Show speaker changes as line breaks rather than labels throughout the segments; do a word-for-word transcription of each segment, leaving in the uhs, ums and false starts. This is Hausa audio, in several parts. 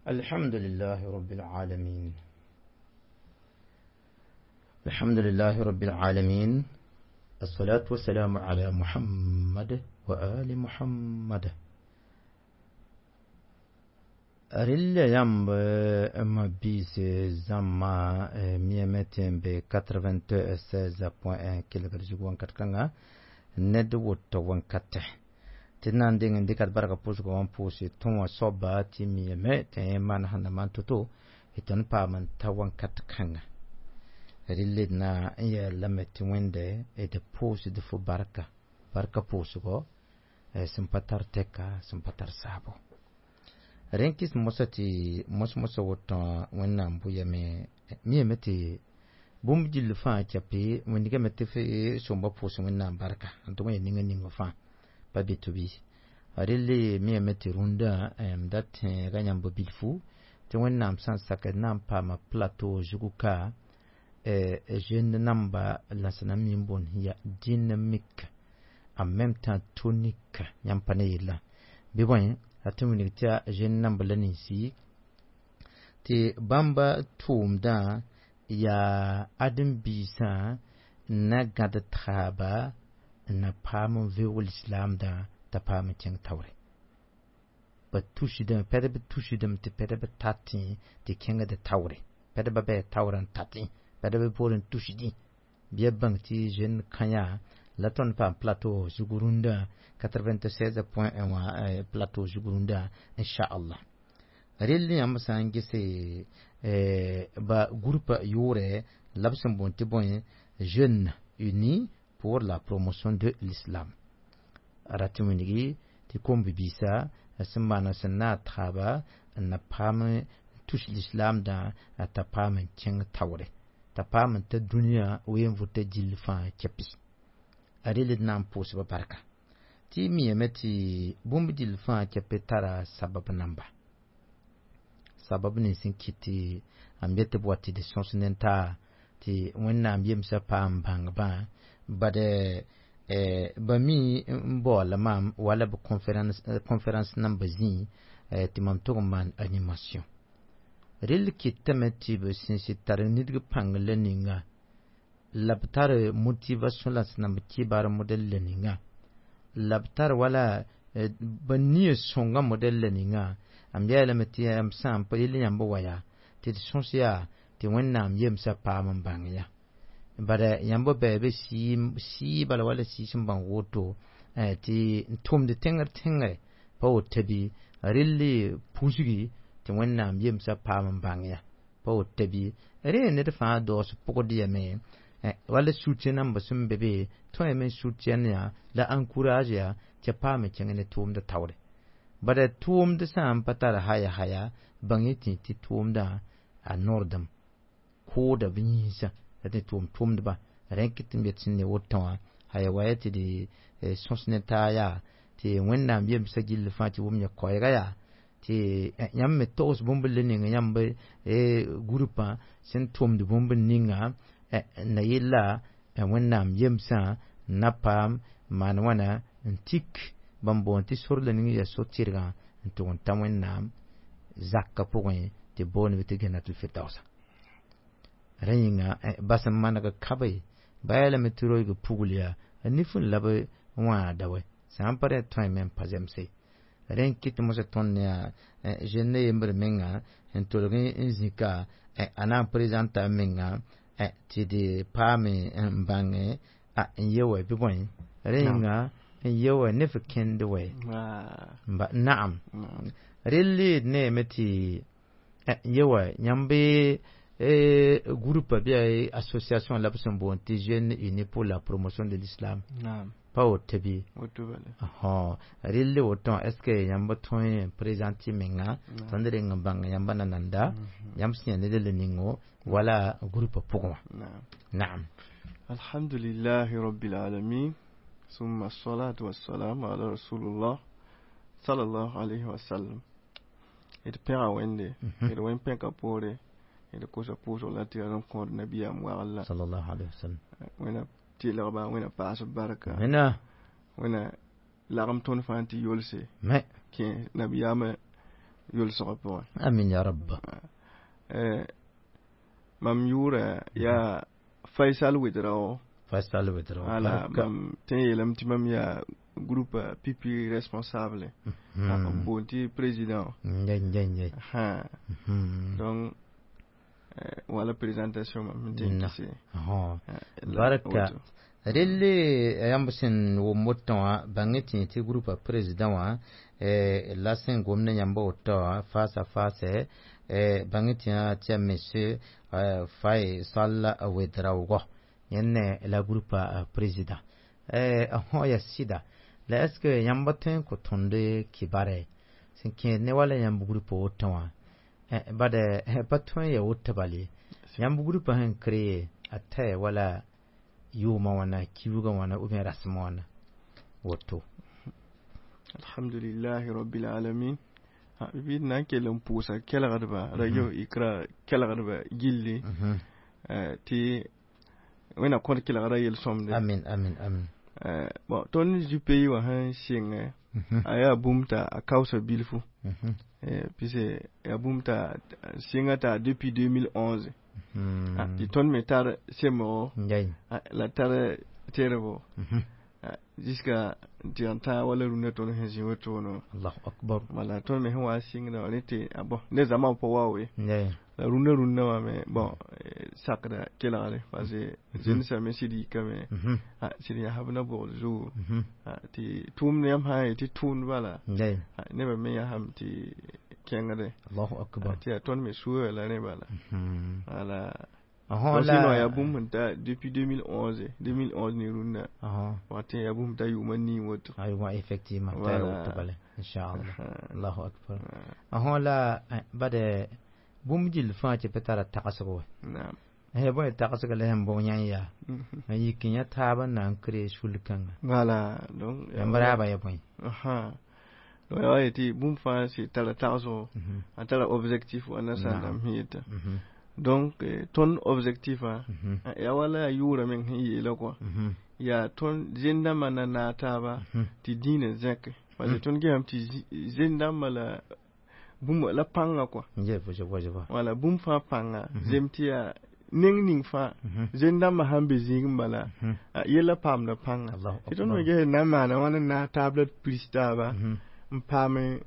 الحمد لله رب العالمين الحمد لله رب العالمين الصلاة والسلام على محمد وآل محمد أريل يامب أما بيس زما ميامتين ب quatre-vingt-seize point un kilohertz وان كتكنا ند وات وان كته tinan dingen dikat baraka pusu ko wan pusi tonwa soba ti mi me te man hana man toto iton pa man tawan kat kanga rilid na ya lamet wende e de pusi de fu baraka baraka pusu ko e simpatar teka simpatar sabo renkis mosati mos moso woto wenna mbuya me mi me ti bum jil fa chapi wendiga mette fe somba pusu wenna baraka anto me ninga ninga fa babi to bi arille mi meti runda em dat ganyam bo bilfu te wonnam san saka nam pa ma plateau juguka e jeune namba la sanami bon ya dynamique en même temps tonique nyam panela bi bon atumuni tia jeune namba lani si te bamba tumda ya adam bisa na gada traba na pamu veul islam da ta pamu ceng tawre ba tushi da pede ba tushi da te pede ba tati te kenga da tawre pede ba be tawran tati pede ba poren tushi di biya bang ti jen kanya laton pa plateau jugurunda quatre-vingt-seize point un plateau jugurunda inshallah rilli am sangi se ba groupe yore labsan bon ti bon jeunes unis pour la promotion de l'islam. Aratumini ti kombi bisa asmana sanna traba na pame touche l'islam da ta pame ceng tawre ta pame ta dunia wen vote jilfa chapi arile nam pos ba barka ti mi yemeti bumbi jilfa chapi tara sabab namba sabab ni sin kiti ambete boati de sonsnenta ti wenna ambiem sa pam bang ba bade eh bami mbola mam wala bu conference uh, conference number zi eh, timam to man animation rel kitamati bu sinsitar nidg pangle ninga labtar motivation las number kibar model leninga labtar wala eh, bani songa model leninga ambiala meti am sam pili yambo waya ti sonsia ti wennam yemsa pam bangya bara yambo bebe si si bala wala si simbang woto eh ti tum de tenger tenger po tebi rilli pusugi ti wonnam yemsa pam bangya po tebi re ne de fa do so pokodi me eh wala soutien namba sum bebe to me soutien ya la encourage ya ti pam chengene tum de tawre bara tum de sam patara haya haya bangiti ti tum da a nordam ko da binisa ate tum tum de ba renkit mbetsin ne wotawa haya wayati di sonsneta ya ti wenna mbiem sagil fati wumnya koyga ya ti yamme tos bombel ninga yambe e grupa sen tum de bombel ninga na yilla wenna mbiem sa napam manwana ntik bambo ti sorle ninga ya sotirga nton tamwenna zakka poin ti bon vete genatul fitausa rayinga basam managa kabai bayala meturo go pugulia anifun labe wa dawe sampare time pazemse ren kit mo se tonnya jenne yember menga entologi inzika ana presenta menga ti de pame mbange a yewe bibon rayinga yewe nefiken de we ba na'am really ne meti yewe nyambe et groupe bien association la personne bon des jeunes unis pour la promotion de l'islam naam pas au tebi ah rille autant est-ce que yamba ton présenter menga tandere ngambanga yamba nananda yam signe de leningo wala groupe pour naam naam
alhamdulillah rabbil alamin summa as-salatu was-salam ala rasulullah sallallahu alayhi wa sallam et pera wende et wen penka pore et cosa puso la tira con nabiya mu Allah
sallallahu alayhi wasallam
wena tila ba wena pass baraka
wena
wena lagam ton fanti yolse
me
ke nabiya ma yʋlsg pʋgẽ.
Amin ya rabb.
Mam yʋʋra yaa Faisal Wedrao.
Faisal Wedrao.
Voilà, mam tẽ yeelame tɩ mam yaa groupe pipi responsable. M boond tɩ président.
Njay njay njay.
Donc wala présentation mam tẽ tɩ
barka. Relle yãmb sẽn wʋm woto wã bãngẽ tɩ tɩ groupe président wã la sẽn gomda yãmba woto wã face à face bãngẽ tɩ tɩ monsieur Faisal Wedraogo yẽnne la groupe président ho ya sida la est-ce que yãmba tõe n kõ tõnd kibare sẽn kẽed ne wala yãmb groupe woto wã bad pa tõe n ya woto bale yãmb groupe sẽn créé a tɛ wala yʋʋma wãna kiuga wãna ou bien rasma wãna woto.
Alhamdulillahi rabbil alamin. Bɩ na n kell n pʋʋsa kelgdba radio ikra kelgdba gilli tɩ wẽna kõd kelgra yel-sõmde.
Amin amin amin.
Bon tõnd zu-pays wã sẽn sɩngẽ a yaa bũmb t'a a kaosa bilfu pise yaa bũmb t'a sɩnga t'a depuis deux mille onze tɩ tõnd me tar semgo la tar terbo jusqu'à tɩ n tã wala rũnã tõnd sẽn zĩ wotone.
Allahu akbar.
Wala tõnd me sẽn wa sɩngda wã ne tɩ bon ne zãma pa wa we la rũnã rũnã wã me bon sakda kelgre parce que zemsame sɩd yikame sɩd yãsb na bʋgd zugu tɩ tʋʋmd yãmb sã n ye tɩ tʋʋmd bala nebã me yãsame tɩ kẽngde.
Allahu akbar.
Tɩ yaa tõnd me sʋa la ne bala. Wala
la
ya bũmb sẽn ta depuis deux mille onze deux mille onze ne rũnã wã tɩ ya bũmb t'a yʋʋma nii woto.
Aywa effectivement t'a ya woto bale inchallah. Allahu akbar. Ahõ la bade bũmb gill fãa tɩ pa tara tagsg we.
Naam.
Ya bõe tagsg la sẽn bõg yãn yaa n yik yã taab n na n créé sul-kãnga.
Voilà donc
yãmb raaba ya bõe.
Donc ya wa yetɩ bũmb fãa sɩ tara tagsgo a tara objectif wa nasaaldam sẽn yeta. Donc ton objectif ya wala yʋʋra meng sẽn yeela kɔa yaa tõnd zen-dãmbã na naag taaba tɩ dĩinã zẽk parce que tõnd gesame tɩ zen-dãmbã la bũmb la pãnga kɔa wala bũmb fãa pãnga zem tɩ yaa neng ning fãa zen-dãmbã sãn be zĩigẽ bala yella paamda pãnga tɩ tõnd me ges na n maana wãn n naag taab la pris taaba n paam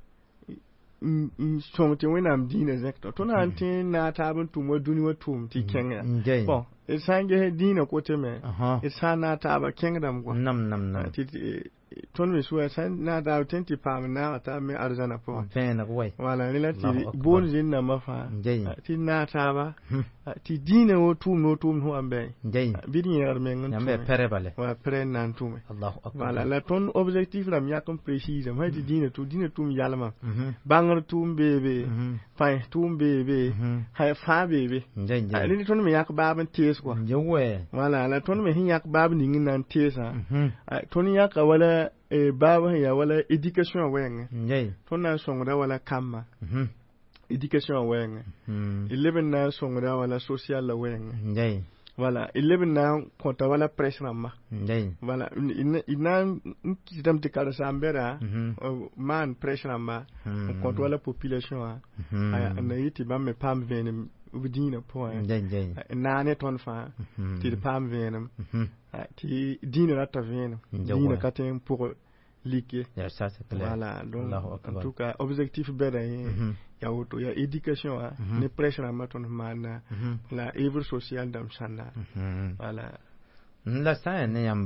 n sõng tɩ wẽnnaam dĩinã zẽkta tõnd sã n tẽ naag taab n tʋm wa dũni wã tʋʋm tɩ kẽng ya bon d sã n ges dĩinã kotame d sã n naag taaba kẽngdame kɔa tõnd me sʋa sã n naag taab tẽ tɩ paam naaga taab me arzãna pʋgẽ wala rẽ la tɩ boond zen-dãmbã fãa tɩ naag taaba tɩ dĩinã wo tʋʋmd wo tʋʋmd sẽn wa n bɩ bɩ d yẽgd meng n tʋme wa prɛ n na n tʋme wala la tõnd objectif rãmb yãk n précisame sã tɩ dĩinã tʋ dĩinã tʋʋm yalmã bãngr tʋʋm beebe pães tʋʋm beebe fãa beebe rẽ tõnd me yãk baab n tees kɔa wala la tõnd me sẽn yãk baab ning n na n teesã tõnd yãka wala baab sẽn yaa wala éducation wɛɛngẽ tõnd na n sõngda wala kambã éducation wɛɛngẽ y leb n na n sõngda wala social la wɛɛngẽ wala y leb n na n kõta wala press rãmbã wala y na n kɩsdame tɩ karen-saam bɛda maan press rãmbã n kõt wala population wã n na yɩ tɩ bãmb me paam vẽenem b dĩinã pʋgẽ n naa ne tõnd fãa tɩ d paam vẽenem tɩ dĩinã rata vẽenem dĩinã ka tõe n pʋg lik ye voilà donc en tout cas objectif bɛda yẽ ya woto ya éducation wã ne press rãmbã tõnd sẽn maanda la œuvre sociale dãmb sãnda voilà
la sã n yaa ne yãmb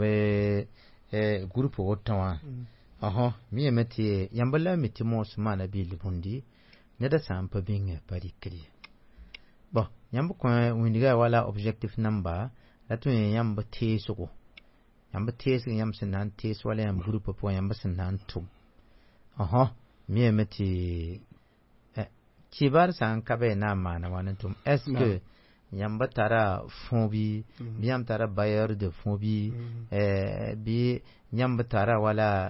groupe wotã wã ãhõ mi yame tɩ yãmb la mi tɩ moos maana biil bũmbi neda sã n pa bĩngẽ pa rɩkd ye bon yãmb kõ wĩndga wala objectif namba la tɩ yãmb teesgo yãmb teesg yãmb sẽn na n tees wala yãmb groupe pʋgẽ yãmb sẽn na n tʋm ãhõ mi yame tɩ kibar sã n ka bɩ na n maana wãn n tʋm est ce que yãmb tara fõ bɩ bɩ yãmb tara bailleur de fõ bɩ bɩ yãmb tara wala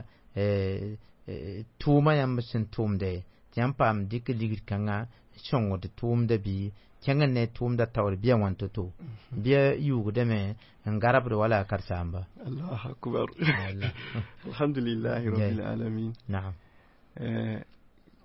tʋʋmã yãmb sẽn tʋʋmde tɩ yãmb paam dɩk ligd kãngã sõngd tʋʋmda bɩ kẽng ne tʋʋmda taoor bɩa wãn to-to bɩa yʋʋgdame n garbd wala kar-saamba.
Allahu akbar. Alhamdulillahi rabbil alamin.
Naam.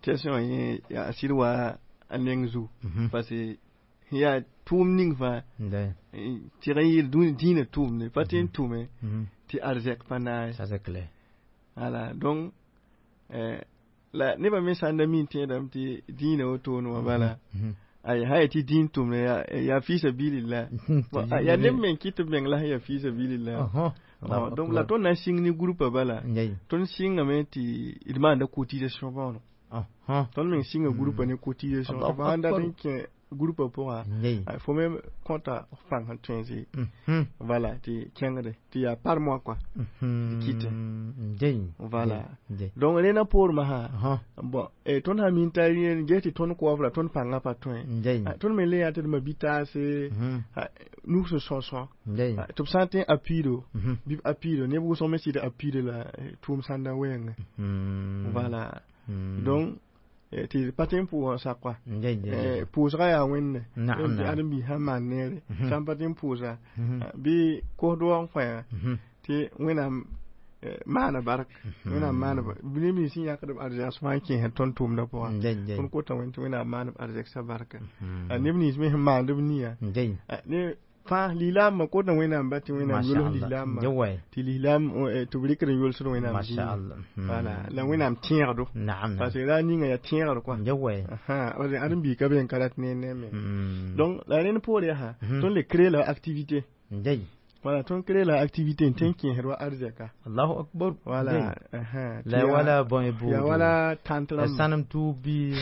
question yi ya sirwa anengzu parce que ya tum ning fa ti ray du dina tum ne patin tume ti arzek pana
ça c'est clair
voilà donc euh la ne ba me sanda min ti dam ti dina oto no bala ay hay ti din tum ne ya ya fi sabilillah ya nem men kitu men la ya fi sabilillah donc la ton na sing ni groupe bala ton sing ame ti demande cotisation ba no ah ton men sing groupe ne cotisation ba anda ke groupe pour il faut même compte franc en twenty voilà ti kengre ti ya par mois quoi quitte voilà donc rena pour ma ha bon et ton ha min tari geti ton ko avra ton panga pa ton ton me le ya te ma bitase nous ce sont sont tu sens appui do bib appui do ne bu so me si de appui de la tout sanda weng voilà donc ti patin pour ça quoi pour ça ya wenne ti adami ha manere sam patin pour ça bi ko do on fa ti wena mana barak wena mana bi mi sin ya kadam arja sma ki ha ton tum da po kun ko tan wena mana arja sa baraka ne ni mi ma dum niya ne fa lilam ko tan wena mbati wena yulu lilam ti lilam to bi kren yul so wena
masha Allah
voilà la wena tier do parce que là ni nga tier quoi ha o adam bi ka ben kalat ne ne me donc la ne pour ya ha ton le créer leur activité voilà ton créer la activité tanki herwa arzaka
Allahu akbar
voilà aha
la wala bon ibu
ya wala tantram
sanam tubi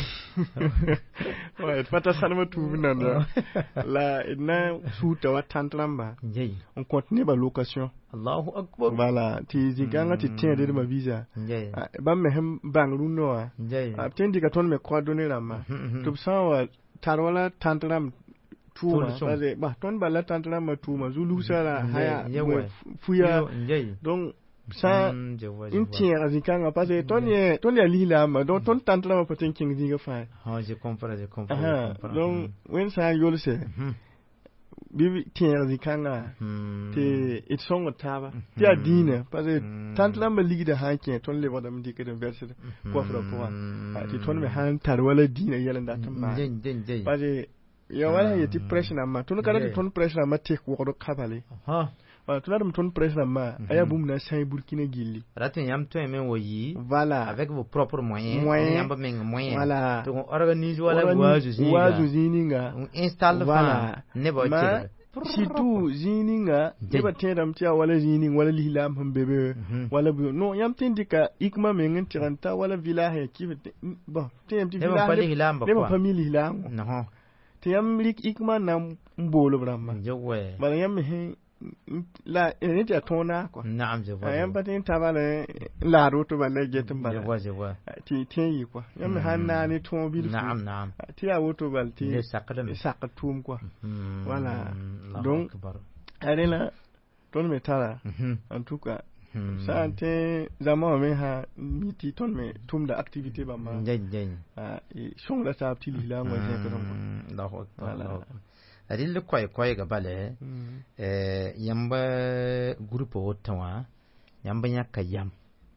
ouais fata sanam tubi nan la ina suta wa tantram ba on continue ba location
Allahu akbar
voilà ti ziganga ti tien de ma visa ba me hem banglu no a tendi ka ton me ko donner la ma tu san wa tarwala tantram tuma parce bah ton bala tantram ma tuma zulu sala haya fuya donc ça une tiers azikanga parce que ton ye ton ya lila ma donc ton tantram pa tin king diga fa
ah je comprends je comprends
donc when ça yol se bibi tiers azikanga te it songo taba ti adina parce que tantram ma ligi da hakin ton le wadam dika da verse ko fra ko ti ton me han tar wala dina yela ndatam ma parce que ya wala yeti pressure ma tun kada ton pressure ma te ko do kabale ha wala tun adam ton pressure ma aya bum na sai burkina gilli
ratin yam to men woyi
voilà
avec vos propres moyens on yamba men moyens
voilà
to organise wala wazu zininga
wazu zininga
on installe voilà ne ba tire
surtout zininga ne ba tedam tia wala zining wala lilam hambebe wala no yam tindika ikma men tiranta wala village ki bon tem ti village ne ba famille hilam
no
te yam lik ikma na mbolo brama
jowe
bala yam he la ene ta tona ko
na'am jowe
yam patin tabale la roto bala getum bala
jowe jowe
ti tenyi ko yam hanna ni ton bil
na'am na'am
ti ya woto bal ti
le sakadam
sakatum ko voilà donc arela ton metala en tout cas ça te zaman me ha miti ton me tum da activité ba ma
jeng jeng
ah et son la ta petit lila moi c'est que
donc voilà adil koy koy ga bale eh yamba groupe otawa yamba nyaka yam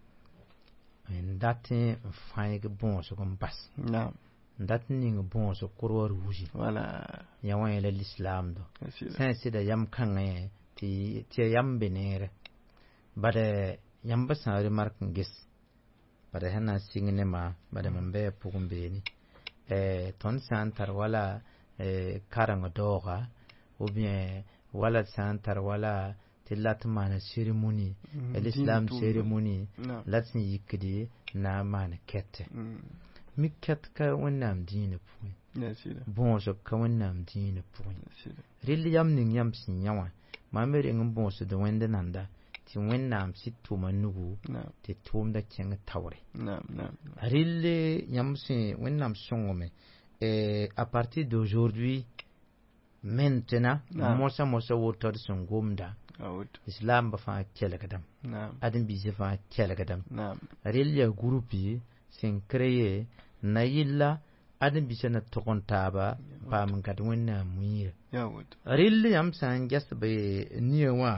ndate fay ga bon so comme bas
na
ndate ni ga bon so koror wuji
voilà
yawan le l'islam do c'est c'est da yam kan ti ti yam benere bade yamba sa remark ngis bade hana singne ma bade mambe pugumbe ni eh ton santar wala eh karanga doga ou bien wala santar wala tilat mana ceremony l'islam ceremony latin yikidi na mana kette mi ket ka wonnam dine point bon so ka wonnam dine point rili yam ning yam sin yawa mamere ngum bon so de wende nanda ti wennam sittu manugu te tum da kenga tawre
naam naam
rille yamse wennam songome et à partir d'aujourd'hui maintenant mosa mosa wotor songomda islam ba fa kele kadam
naam
adam bi fa kele kadam
naam
rille groupe sen créer na yilla adam bi sana tokontaba pam gad wennam muir
yawut
rille yamsan jas be niwa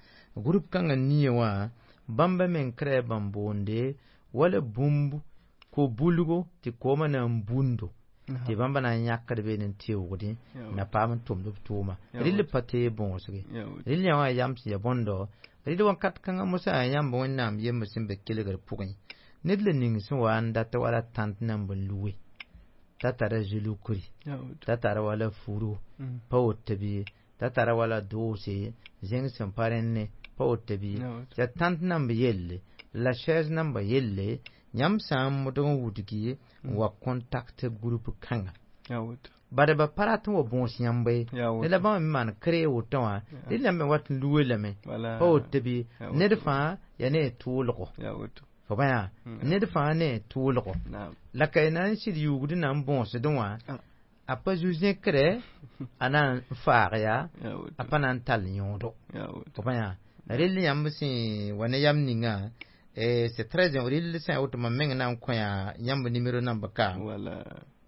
groupe kanga niwa bamba men kre bambonde wala bumbu ko bulgo ti ko mana bundo ti bamba na nyakar be nin ti wudi na pam tum du tuma ril pate bon sigi ril ya wa yam si ya bondo ril wan kat kan musa yam bon nam yem sim be kelegar pugin nidle ning so wan da ta wala tant nam bulwe ta tara julukuri ta tara wala furu pawtabi ta tara wala dose zeng sem parenne pawtabi ya tant nam be yelle la chaise nam ba yelle nyam sam modon wudigi wa contact group kanga bada ba paratu wa bon siambe ne la ba man créer autant ne la me wat louer la me pawtabi ne de fa ya ne tulko fo ba ne de fa ne tulko la kayna si yugudu nam bon se donwa apa juzin kre anan faaya apa nan tal nyodo fo ba rel yam si wana yam ninga et c'est très bien rel c'est autrement maintenant quand ya yam numéro number ka
voilà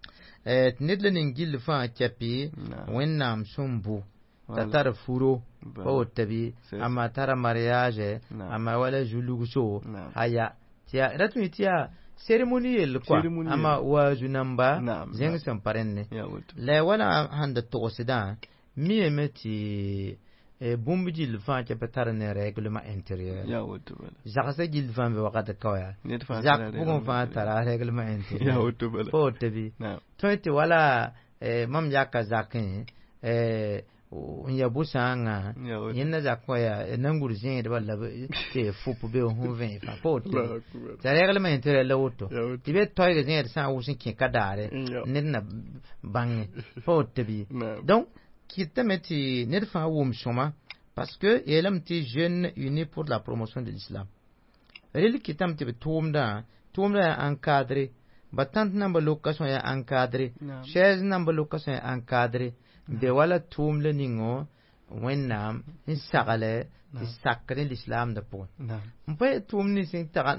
et nidle ningil fa chapi wennam sumbu tatar furo po tabi ama tara mariage ama wala juluguso haya tia ratu tia cérémoniel quoi ama wa junamba zeng sam parenne le wala handa to sida mi emeti e bumbi le fa ke petare ne règlement intérieur
ya wutu bala
jakasa gil fa be wakata kawya jak bugon fa tara règlement intérieur
ya wutu bala
po tabi toite wala e mam yaka zakin e ya busanga yenna zakoya nangur jin de balla te fupu be hu vin fa po ta règlement intérieur la wuto tibe toy jin sa wusin ki kadare nenna bang po tabi donc qui temeti nerfa wum shoma parce que elam ti jeune uni pour la promotion de l'islam rel qui tamti tumda tumda encadré batant number location ya encadré chaise number location ya encadré de wala tumle ningo wennam insagale ti sakre l'islam da pon mpa tumni sin ta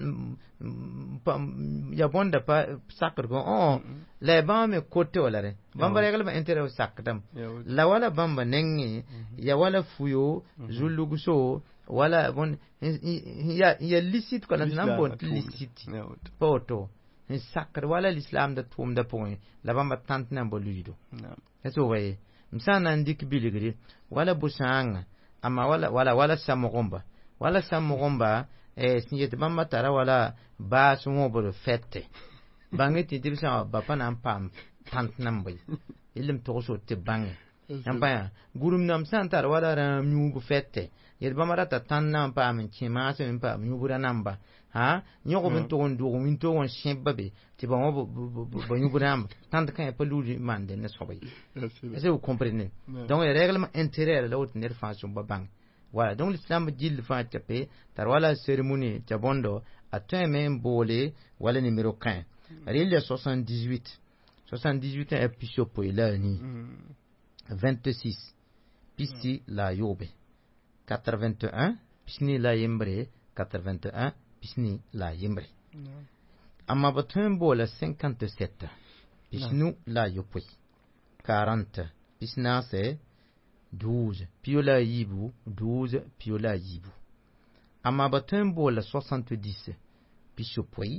ya bonda pa sakre go oh le ba me kote wala re bamba regal ba intérêt sakdam la wala bamba nengi ya wala fuyo zulugso wala bon ya ya licite ko nan bon licite poto sakre wala l'islam da tum da pon la bamba tant nan bo luido eso way msana ndik biligri wala busanga ama wala wala wala samogomba wala samogomba eh sinjete bamba tara wala ba sumo bo fete bangeti tibisa bapa nan pam tant nambai ilim to so te bang nampaya gurum nam santar wala ram nyu bu fete yed bamara ta tan nam pam chima se mpa nyu bu namba ha nyoko min to ndu min to won shembabe ti ba mo bo nyu bu namba tant kan pa ludi mande ne sobai est-ce que vous comprenez donc les règlements intérieurs là haute nerfation ba bang voilà donc l'islam dit fa tapé tar wala cérémonie tabondo atun même bolé wala numéro quinze règle soixante-dix-huit soixante-dix-huit est pisio poila ni vingt-six pisi la yobe quatre-vingt-un pisni la yembre quatre-vingt-un pisni la yembre amma batun bola cinquante-sept pisnu la yopoi quarante pisna c'est douze piola yibu douze piola yibu amma batun bola soixante-dix pisio poi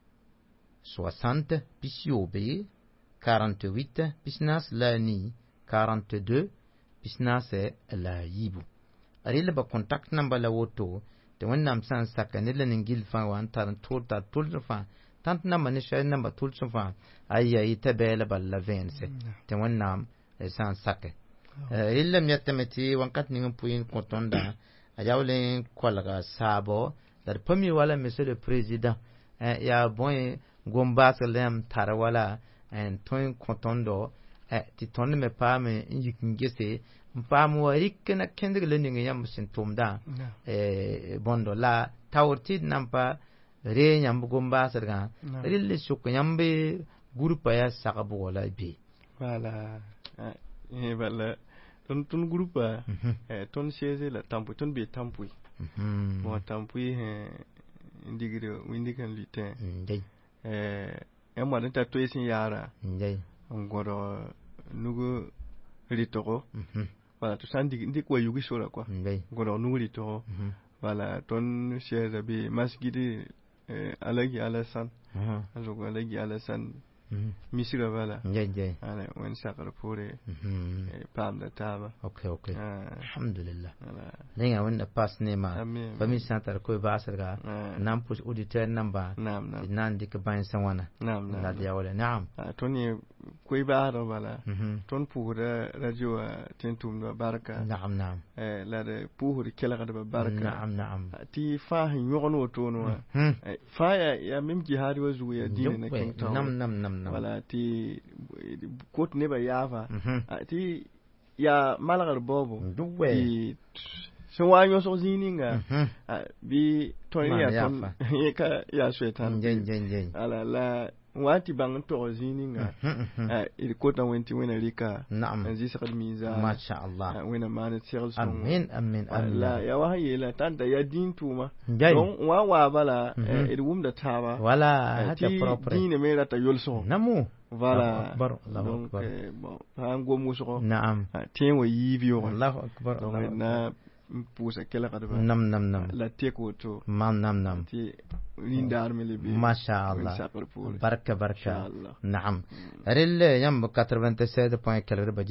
soixante pisiobe quarante-huit pisnas la ni quarante-deux pisnas la yibu arila ba contact number la woto te wannam san sakane la ngil fa wan tar tulta tulta fa tant number ni shay number tulta fa ayya itabela balla vingt-sept te wannam san sakane illa miyatameti wankat ni puyin kontonda ayawle kolga sabo dar pami wala monsieur le président ya bon gombas lem tarawala en toin kontondo e ti tonne me pa me yikingese pa mo rikna kende leninga yam sintomda e bondo la tawti nampa re nyam gombas ga rille suk nyambe groupe ya sakabu wala bi
voilà e bala ton ton groupe e ton siège la tampu ton bi tampu bon tampu e indigre windikan lutin eh emma den ta toysin yara
ndey
ngoro nugo ritoko voilà to sandi ndi ko yugi sura quoi ngoro nugo ritoko voilà ton siège bi masgidi alagi alasan azugo la gyala san misira bala
jay
ala wen sakar pore pam da taba
okay okay alhamdulillah lenga wanda pass ne ma fami santar ko ba asarga nan push auditeur number
nam nam
nan dik ban sanwana
nam nam
la dia wala na'am
toni ko ba ro bala ton pura radio tentum do baraka
na'am na'am
eh la de pura kela da baraka
na'am na'am
ti fa hin yono to no fa ya ya mim jihad wa zuwa dinin na kin taw
nam nam nam
wala ti kot ne ba yafa ti ya malagar bobo ti sun wanyo so zininga bi to ya ton ka ya shaitan
jen jen jen
ala la wati bang to zininga il kota wenti wena rika
na'am
zi sakad miza
masha Allah
wena mana tiral sun
amin amin amin
la ya wahaye la tanta ya din tuma don wa wa bala il wum da taba
wala hada proper
din me rata yolso
namu
voilà
akbar Allahu akbar
bon han go muso
na'am
tien wa yibiyo
Allahu akbar
donc na pusa kala kadaba
nam nam nam
la teko to
mam nam nam
ti lindar me libi
masha Allah barka barka na'am rille yam quatre-vingt-sept point quatre